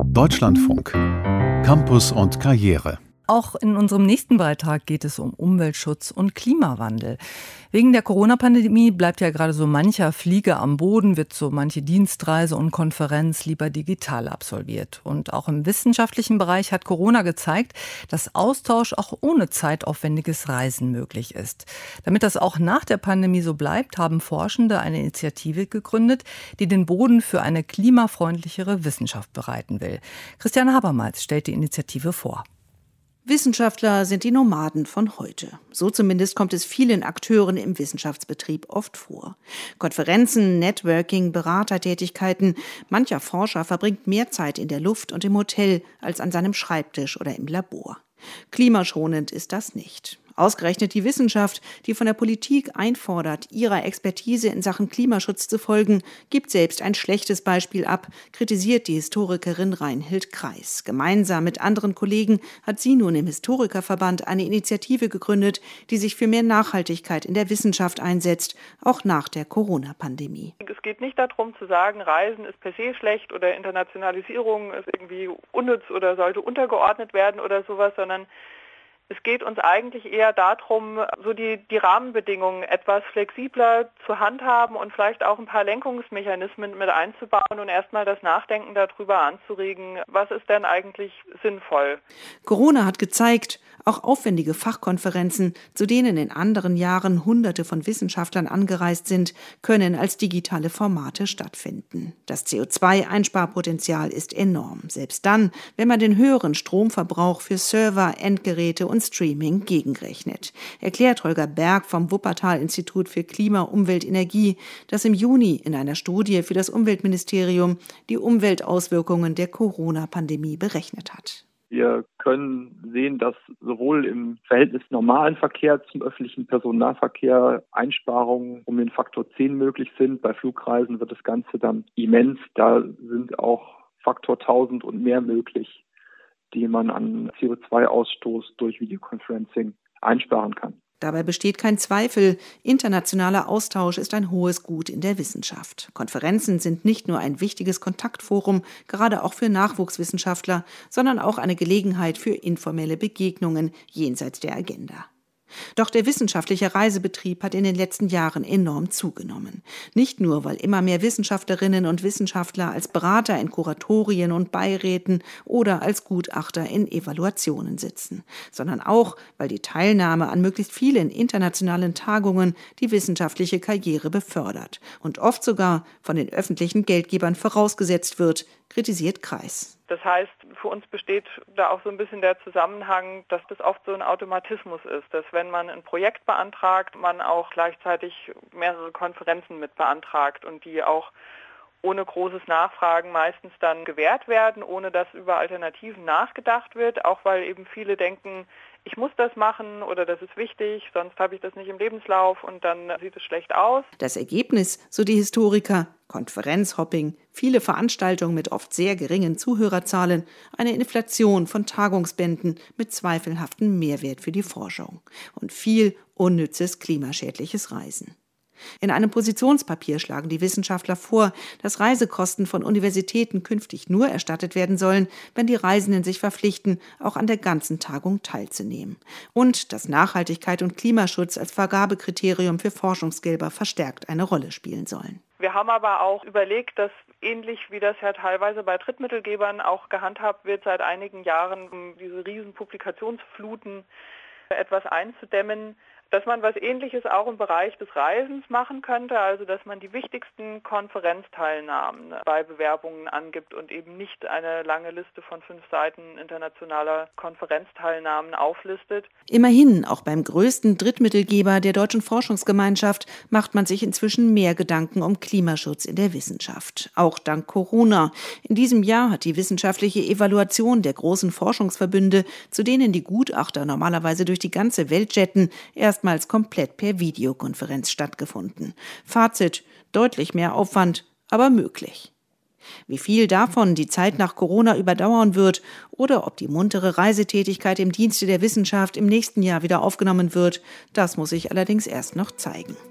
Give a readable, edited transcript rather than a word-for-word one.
Deutschlandfunk. Campus und Karriere. Auch in unserem nächsten Beitrag geht es um Umweltschutz und Klimawandel. Wegen der Corona-Pandemie bleibt ja gerade so mancher Flieger am Boden, wird so manche Dienstreise und Konferenz lieber digital absolviert. Und auch im wissenschaftlichen Bereich hat Corona gezeigt, dass Austausch auch ohne zeitaufwendiges Reisen möglich ist. Damit das auch nach der Pandemie so bleibt, haben Forschende eine Initiative gegründet, die den Boden für eine klimafreundlichere Wissenschaft bereiten will. Christiane Habermals stellt die Initiative vor. Wissenschaftler sind die Nomaden von heute. So zumindest kommt es vielen Akteuren im Wissenschaftsbetrieb oft vor. Konferenzen, Networking, Beratertätigkeiten. Mancher Forscher verbringt mehr Zeit in der Luft und im Hotel als an seinem Schreibtisch oder im Labor. Klimaschonend ist das nicht. Ausgerechnet die Wissenschaft, die von der Politik einfordert, ihrer Expertise in Sachen Klimaschutz zu folgen, gibt selbst ein schlechtes Beispiel ab, kritisiert die Historikerin Reinhild Kreis. Gemeinsam mit anderen Kollegen hat sie nun im Historikerverband eine Initiative gegründet, die sich für mehr Nachhaltigkeit in der Wissenschaft einsetzt, auch nach der Corona-Pandemie. Es geht nicht darum zu sagen, Reisen ist per se schlecht oder Internationalisierung ist irgendwie unnütz oder sollte untergeordnet werden oder sowas, sondern es geht uns eigentlich eher darum, so die Rahmenbedingungen etwas flexibler zu handhaben und vielleicht auch ein paar Lenkungsmechanismen mit einzubauen und erstmal das Nachdenken darüber anzuregen, was ist denn eigentlich sinnvoll. Corona hat gezeigt, auch aufwendige Fachkonferenzen, zu denen in anderen Jahren Hunderte von Wissenschaftlern angereist sind, können als digitale Formate stattfinden. Das CO2-Einsparpotenzial ist enorm, selbst dann, wenn man den höheren Stromverbrauch für Server, Endgeräte und Streaming gegenrechnet. Erklärt Holger Berg vom Wuppertal-Institut für Klima, Umwelt, Energie, das im Juni in einer Studie für das Umweltministerium die Umweltauswirkungen der Corona-Pandemie berechnet hat. Wir können sehen, dass sowohl im Verhältnis normalen Verkehr zum öffentlichen Personennahverkehr Einsparungen um den Faktor 10 möglich sind. Bei Flugreisen wird das Ganze dann immens. Da sind auch Faktor 1000 und mehr möglich, die man an CO2-Ausstoß durch Videoconferencing einsparen kann. Dabei besteht kein Zweifel, internationaler Austausch ist ein hohes Gut in der Wissenschaft. Konferenzen sind nicht nur ein wichtiges Kontaktforum, gerade auch für Nachwuchswissenschaftler, sondern auch eine Gelegenheit für informelle Begegnungen jenseits der Agenda. Doch der wissenschaftliche Reisebetrieb hat in den letzten Jahren enorm zugenommen. Nicht nur, weil immer mehr Wissenschaftlerinnen und Wissenschaftler als Berater in Kuratorien und Beiräten oder als Gutachter in Evaluationen sitzen, sondern auch, weil die Teilnahme an möglichst vielen internationalen Tagungen die wissenschaftliche Karriere befördert und oft sogar von den öffentlichen Geldgebern vorausgesetzt wird, kritisiert Kreis. Das heißt, für uns besteht da auch so ein bisschen der Zusammenhang, dass das oft so ein Automatismus ist, dass wenn man ein Projekt beantragt, man auch gleichzeitig mehrere Konferenzen mit beantragt und die auch ohne großes Nachfragen meistens dann gewährt werden, ohne dass über Alternativen nachgedacht wird, auch weil eben viele denken, ich muss das machen oder das ist wichtig, sonst habe ich das nicht im Lebenslauf und dann sieht es schlecht aus. Das Ergebnis, so die Historiker, Konferenzhopping, viele Veranstaltungen mit oft sehr geringen Zuhörerzahlen, eine Inflation von Tagungsbänden mit zweifelhaftem Mehrwert für die Forschung und viel unnützes klimaschädliches Reisen. In einem Positionspapier schlagen die Wissenschaftler vor, dass Reisekosten von Universitäten künftig nur erstattet werden sollen, wenn die Reisenden sich verpflichten, auch an der ganzen Tagung teilzunehmen. Und dass Nachhaltigkeit und Klimaschutz als Vergabekriterium für Forschungsgelder verstärkt eine Rolle spielen sollen. Wir haben aber auch überlegt, dass ähnlich wie das ja teilweise bei Drittmittelgebern auch gehandhabt wird seit einigen Jahren, um diese riesen Publikationsfluten etwas einzudämmen, dass man was Ähnliches auch im Bereich des Reisens machen könnte, also dass man die wichtigsten Konferenzteilnahmen bei Bewerbungen angibt und eben nicht eine lange Liste von 5 Seiten internationaler Konferenzteilnahmen auflistet. Immerhin, auch beim größten Drittmittelgeber der Deutschen Forschungsgemeinschaft macht man sich inzwischen mehr Gedanken um Klimaschutz in der Wissenschaft. Auch dank Corona. In diesem Jahr hat die wissenschaftliche Evaluation der großen Forschungsverbünde, zu denen die Gutachter normalerweise durch die ganze Welt jetten, erstmals komplett per Videokonferenz stattgefunden. Fazit: deutlich mehr Aufwand, aber möglich. Wie viel davon die Zeit nach Corona überdauern wird oder ob die muntere Reisetätigkeit im Dienste der Wissenschaft im nächsten Jahr wieder aufgenommen wird, das muss sich allerdings erst noch zeigen.